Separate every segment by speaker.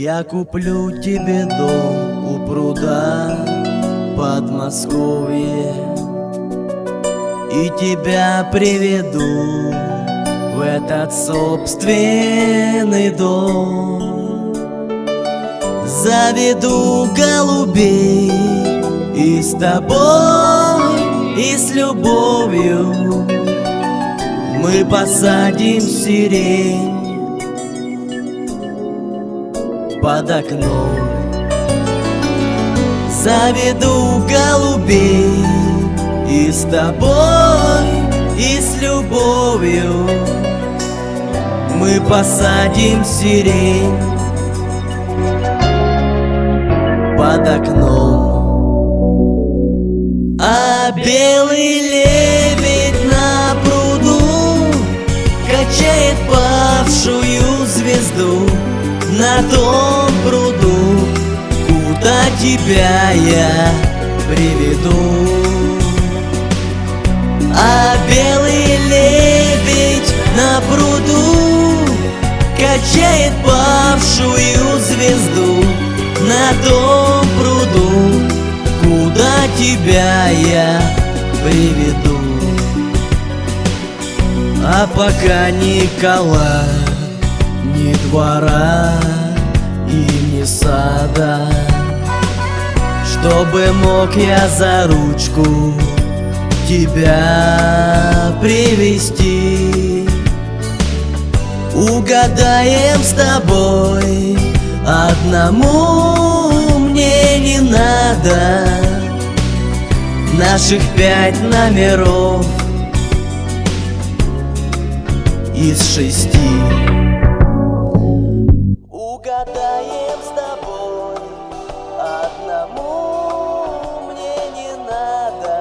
Speaker 1: Я куплю тебе дом у пруда Подмосковье и тебя приведу в этот собственный дом. Заведу голубей и с тобой, и с любовью мы посадим сирень под окном. Заведу голубей и с тобой, и с любовью мы посадим сирень под окном. А белый лебедь на пруду качает павшую звезду на том пруду, куда тебя я приведу. А белый лебедь на пруду качает павшую звезду на том пруду, куда тебя я приведу. А пока Никола, ни двора и ни сада, чтобы мог я за ручку тебя привести. Угадаем с тобой, одному мне не надо наших 5 номеров из 6. Угадаем с тобой, одному мне не надо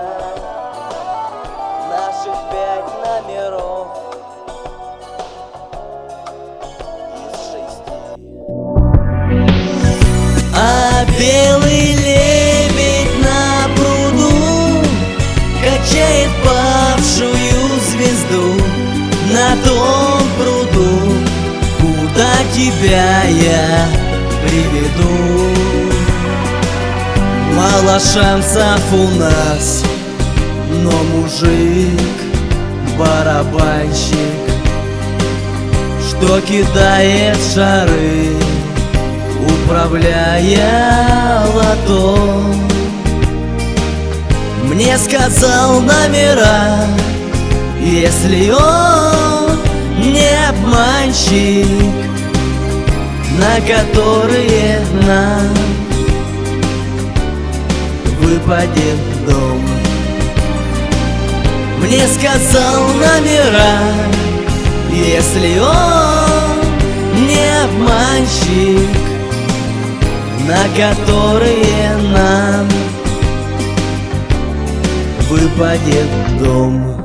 Speaker 1: наших 5 номеров из 6. А белый лебедь на пруду качает павшую звезду на том пруду, куда тебя я приведу. Мало шансов у нас, но мужик барабанщик, что кидает шары, управляя лото. Мне сказал номера, если он не обманщик, на которые нам выпадет дом. Мне сказал номера, если он не обманщик, на которые нам выпадет дом.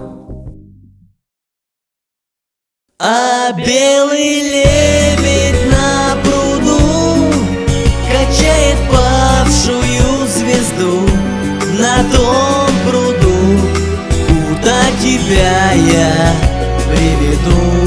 Speaker 1: А белый лебедь на пруду качает павшую звезду на том пруду, куда тебя я приведу.